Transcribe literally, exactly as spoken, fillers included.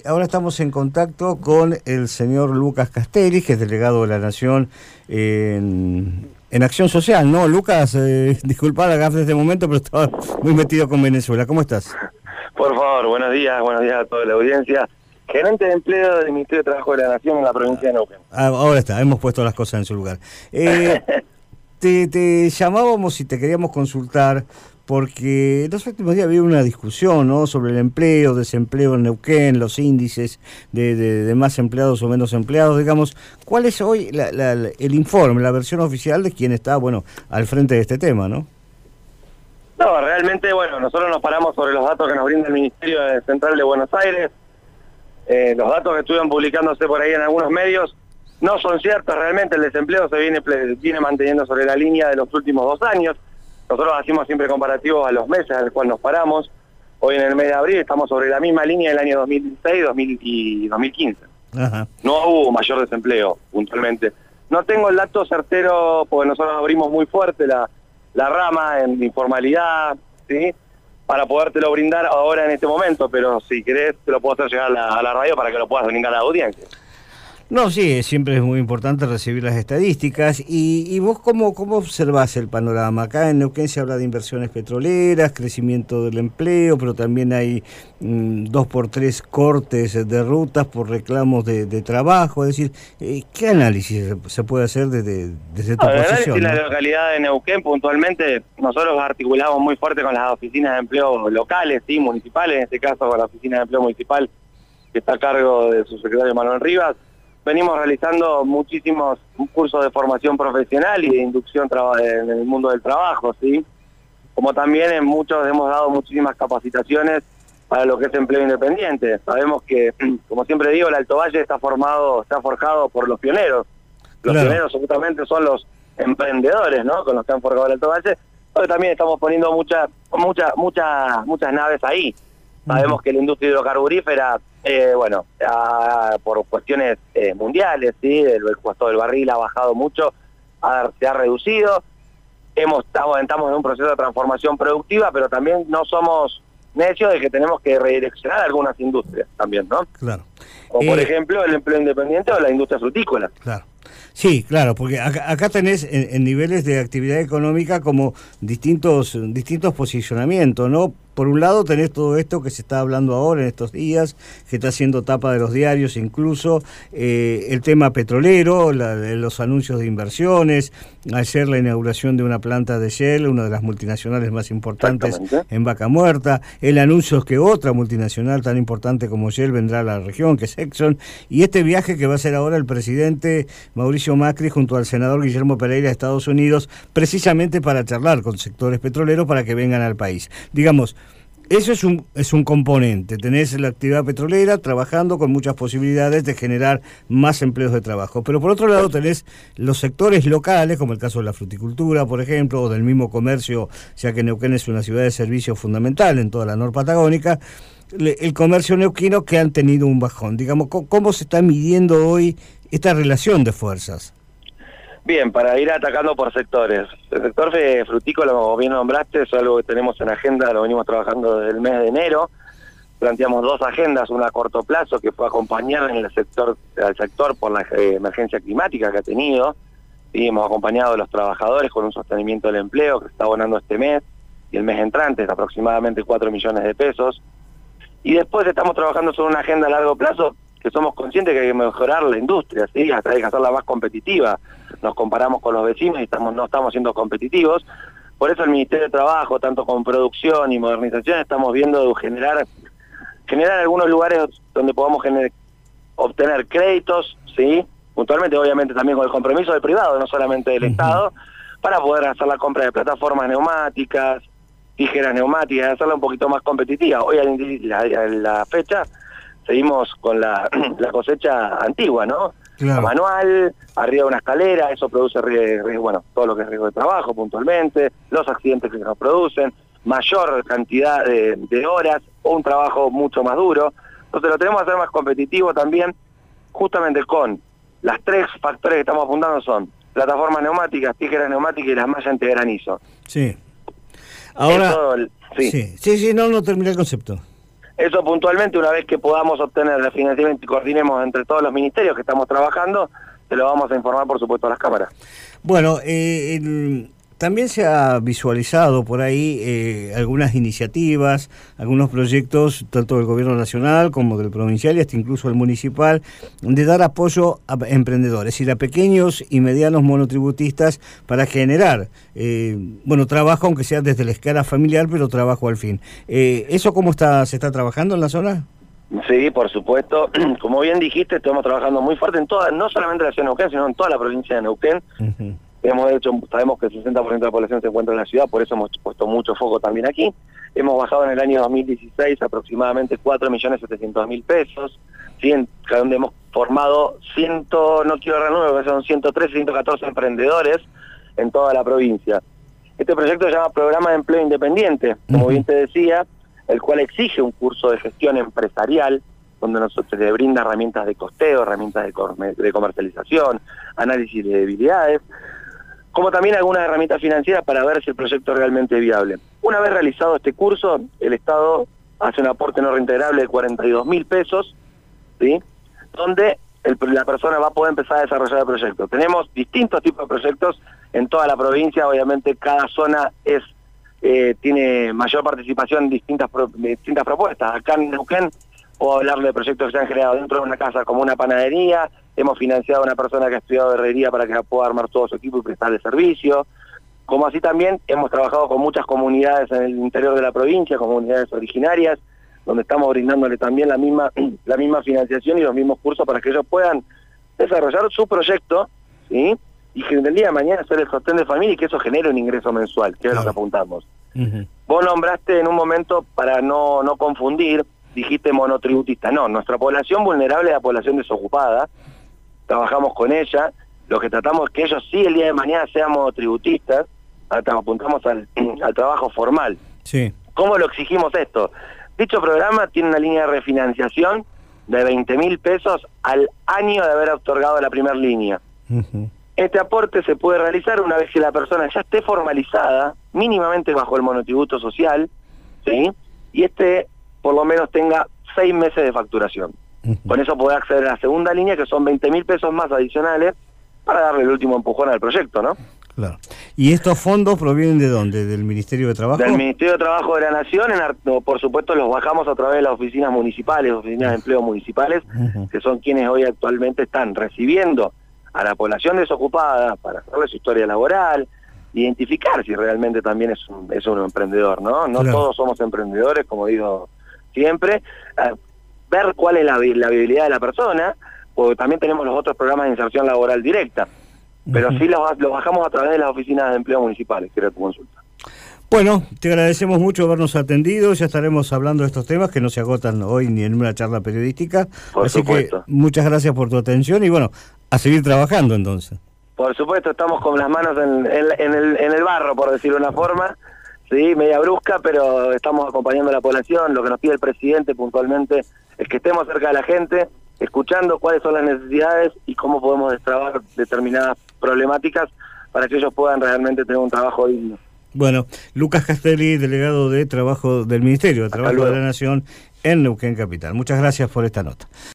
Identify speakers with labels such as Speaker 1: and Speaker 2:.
Speaker 1: ahora estamos en contacto con el señor Lucas Castelli, que es delegado de la Nación en, en Acción Social, ¿no? Lucas, eh, disculpa la gafe de este momento, pero estaba muy metido con Venezuela. ¿Cómo estás?
Speaker 2: Por favor, buenos días, buenos días a toda la audiencia. Gerente de empleo del Ministerio de Trabajo de la Nación en la provincia de Neuquén.
Speaker 1: Ah, ahora está, hemos puesto las cosas en su lugar. Eh, te, te llamábamos y te queríamos consultar porque en los últimos días había una discusión, ¿no?, sobre el empleo, desempleo en Neuquén, los índices de, de, de más empleados o menos empleados, digamos. ¿Cuál es hoy la, la, el informe, la versión oficial de quien está, bueno, al frente de este tema, no?
Speaker 2: No, realmente, bueno, nosotros nos paramos sobre los datos que nos brinda el Ministerio Central de Buenos Aires. Eh, los datos que estuvieron publicándose por ahí en algunos medios no son ciertos. Realmente el desempleo se viene, viene manteniendo sobre la línea de los últimos dos años. Nosotros hacemos siempre comparativos a los meses al cual nos paramos. Hoy en el mes de abril estamos sobre la misma línea del año dos mil dieciséis dos mil y dos mil quince. Ajá. No hubo mayor desempleo, puntualmente. No tengo el dato certero porque nosotros abrimos muy fuerte la, la rama en informalidad, ¿sí?, para podértelo brindar ahora en este momento, pero si querés te lo puedo hacer llegar a la, a la radio para que lo puedas brindar a la audiencia.
Speaker 1: No, sí, siempre es muy importante recibir las estadísticas. ¿Y, y vos cómo, cómo observás el panorama? Acá en Neuquén se habla de inversiones petroleras, crecimiento del empleo, pero también hay mmm, dos por tres cortes de rutas por reclamos de, de trabajo. Es decir, eh, ¿qué análisis se puede hacer desde, desde tu
Speaker 2: no,
Speaker 1: posición?
Speaker 2: El análisis de
Speaker 1: ¿no?
Speaker 2: la localidad de Neuquén, puntualmente, nosotros articulamos muy fuerte con las oficinas de empleo locales, sí, municipales, en este caso con la oficina de empleo municipal, que está a cargo de su secretario Manuel Rivas. Venimos realizando muchísimos cursos de formación profesional y de inducción en el mundo del trabajo, ¿sí? Como también en muchos hemos dado muchísimas capacitaciones para lo que es empleo independiente. Sabemos que, como siempre digo, el Alto Valle está formado, está forjado por los pioneros. Los claro. pioneros absolutamente son los emprendedores, ¿no?, con los que han forjado el Alto Valle, pero también estamos poniendo muchas, muchas, muchas, muchas naves ahí. Sabemos que la industria hidrocarburífera, eh, bueno, a, por cuestiones eh, mundiales, sí, el, el costo del barril ha bajado mucho, ha, se ha reducido. Hemos estamos, estamos en un proceso de transformación productiva, pero también no somos necios de que tenemos que redireccionar algunas industrias también, ¿no?
Speaker 1: Claro.
Speaker 2: Como por
Speaker 1: eh,
Speaker 2: ejemplo el empleo independiente o la industria frutícola.
Speaker 1: Claro. Sí, claro, porque acá, acá tenés en, en niveles de actividad económica como distintos distintos posicionamientos, ¿no? Por un lado tenés todo esto que se está hablando ahora en estos días, que está haciendo tapa de los diarios incluso, eh, el tema petrolero, la, los anuncios de inversiones, ayer la inauguración de una planta de Shell, una de las multinacionales más importantes en Vaca Muerta, el anuncio que otra multinacional tan importante como Shell vendrá a la región, que es Exxon, y este viaje que va a hacer ahora el presidente Mauricio Macri junto al senador Guillermo Pereira de Estados Unidos, precisamente para charlar con sectores petroleros para que vengan al país. Digamos, eso es un es un componente. Tenés la actividad petrolera trabajando con muchas posibilidades de generar más empleos de trabajo. Pero por otro lado tenés los sectores locales, como el caso de la fruticultura, por ejemplo, o del mismo comercio, ya que Neuquén es una ciudad de servicio fundamental en toda la norpatagónica, el comercio neuquino que han tenido un bajón. Digamos, ¿cómo se está midiendo hoy esta relación de fuerzas?
Speaker 2: Bien, para ir atacando por sectores. El sector frutícola, como bien nombraste, es algo que tenemos en agenda, lo venimos trabajando desde el mes de enero. Planteamos dos agendas, una a corto plazo que fue acompañar en el sector, al sector por la eh, emergencia climática que ha tenido. Y hemos acompañado a los trabajadores con un sostenimiento del empleo que se está abonando este mes y el mes entrante es aproximadamente cuatro millones de pesos. Y después estamos trabajando sobre una agenda a largo plazo que somos conscientes que hay que mejorar la industria, ¿sí? Hasta hay que hacerla más competitiva. Nos comparamos con los vecinos y estamos no estamos siendo competitivos. Por eso el Ministerio de Trabajo, tanto con producción y modernización, estamos viendo generar generar algunos lugares donde podamos generar, obtener créditos, ¿sí? Puntualmente, obviamente, también con el compromiso del privado, no solamente del uh-huh. Estado, para poder hacer la compra de plataformas neumáticas, tijeras neumáticas, hacerla un poquito más competitiva. Hoy, a la, a la fecha, seguimos con la, la cosecha antigua, ¿no? Claro. Manual, arriba de una escalera, eso produce, riesgo, bueno, todo lo que es riesgo de trabajo puntualmente, los accidentes que se nos producen, mayor cantidad de, de horas, o un trabajo mucho más duro. Entonces lo tenemos que hacer más competitivo también, justamente con las tres factores que estamos apuntando son plataformas neumáticas, tijeras neumáticas y las mallas antigranizo.
Speaker 1: Sí. Ahora,
Speaker 2: Eso, sí.
Speaker 1: sí, sí, sí, no, no terminé el concepto.
Speaker 2: Eso puntualmente, una vez que podamos obtener el financiamiento y coordinemos entre todos los ministerios que estamos trabajando, te lo vamos a informar, por supuesto, a las cámaras.
Speaker 1: Bueno, eh, el, también se ha visualizado por ahí eh, algunas iniciativas, algunos proyectos, tanto del gobierno nacional como del provincial y hasta incluso el municipal, de dar apoyo a emprendedores, y a pequeños y medianos monotributistas para generar, eh, bueno, trabajo, aunque sea desde la escala familiar, pero trabajo al fin. Eh, ¿Eso cómo está se está trabajando en la zona?
Speaker 2: Sí, por supuesto. Como bien dijiste, estamos trabajando muy fuerte en toda, no solamente en la ciudad de Neuquén, sino en toda la provincia de Neuquén. Uh-huh. Hemos hecho, sabemos que el sesenta por ciento de la población se encuentra en la ciudad, por eso hemos puesto mucho foco también aquí. Hemos bajado en el año dos mil dieciséis aproximadamente cuatro millones setecientos mil pesos, ¿sí? En donde hemos formado cien, no quiero errar número, son ciento trece, ciento catorce emprendedores en toda la provincia. Este proyecto se llama Programa de Empleo Independiente, como uh-huh. bien te decía, el cual exige un curso de gestión empresarial, donde nosotros se le brinda herramientas de costeo, herramientas de, com de comercialización, análisis de debilidades, como también algunas herramientas financieras para ver si el proyecto es realmente viable. Una vez realizado este curso, el Estado hace un aporte no reintegrable de cuarenta y dos mil pesos, ¿sí? Donde el, la persona va a poder empezar a desarrollar el proyecto. Tenemos distintos tipos de proyectos en toda la provincia, obviamente cada zona es eh, tiene mayor participación en distintas, pro, distintas propuestas. Acá en Neuquén puedo hablarle de proyectos que se han creado dentro de una casa como una panadería. Hemos financiado a una persona que ha estudiado herrería para que pueda armar todo su equipo y prestarle servicio. Como así también hemos trabajado con muchas comunidades en el interior de la provincia, comunidades originarias, donde estamos brindándole también la misma la misma financiación y los mismos cursos para que ellos puedan desarrollar su proyecto, ¿sí? Y que en el día de mañana ser el sostén de familia y que eso genere un ingreso mensual, que es lo que apuntamos. Uh-huh. Vos nombraste en un momento, para no, no confundir, dijiste monotributista. No, nuestra población vulnerable es la población desocupada, trabajamos con ella, lo que tratamos es que ellos sí el día de mañana sean monotributistas, apuntamos al, al trabajo formal.
Speaker 1: Sí.
Speaker 2: ¿Cómo lo exigimos esto? Dicho programa tiene una línea de refinanciación de veinte mil pesos al año de haber otorgado la primera línea. Uh-huh. Este aporte se puede realizar una vez que la persona ya esté formalizada, mínimamente bajo el monotributo social, ¿sí? Y este por lo menos tenga seis meses de facturación. Uh-huh. Con eso puede acceder a la segunda línea, que son veinte mil pesos más adicionales, para darle el último empujón al proyecto, ¿no?
Speaker 1: Claro. ¿Y estos fondos provienen de dónde? ¿Del Ministerio de Trabajo?
Speaker 2: Del Ministerio de Trabajo de la Nación. En, por supuesto los bajamos a través de las oficinas municipales, oficinas de empleo municipales, uh-huh. que son quienes hoy actualmente están recibiendo a la población desocupada para hacerle su historia laboral, identificar si realmente también es un, es un emprendedor, ¿no? No claro. Todos somos emprendedores, como digo siempre, uh, ver cuál es la, la viabilidad de la persona, porque también tenemos los otros programas de inserción laboral directa, pero uh-huh. sí los, los bajamos a través de las oficinas de empleo municipales, que era tu consulta.
Speaker 1: Bueno, te agradecemos mucho habernos atendido, ya estaremos hablando de estos temas que no se agotan hoy ni en una charla periodística,
Speaker 2: por
Speaker 1: así
Speaker 2: supuesto.
Speaker 1: Que muchas gracias por tu atención y bueno, a seguir trabajando entonces.
Speaker 2: Por supuesto, estamos con las manos en, en, en, el, en el barro, por decirlo de una forma, sí, media brusca, pero estamos acompañando a la población. Lo que nos pide el presidente puntualmente es que estemos cerca de la gente, escuchando cuáles son las necesidades y cómo podemos destrabar determinadas problemáticas para que ellos puedan realmente tener un trabajo digno.
Speaker 1: Bueno, Lucas Castelli, delegado de Trabajo del Ministerio de Trabajo de la Nación en Neuquén Capital. Muchas gracias por esta nota.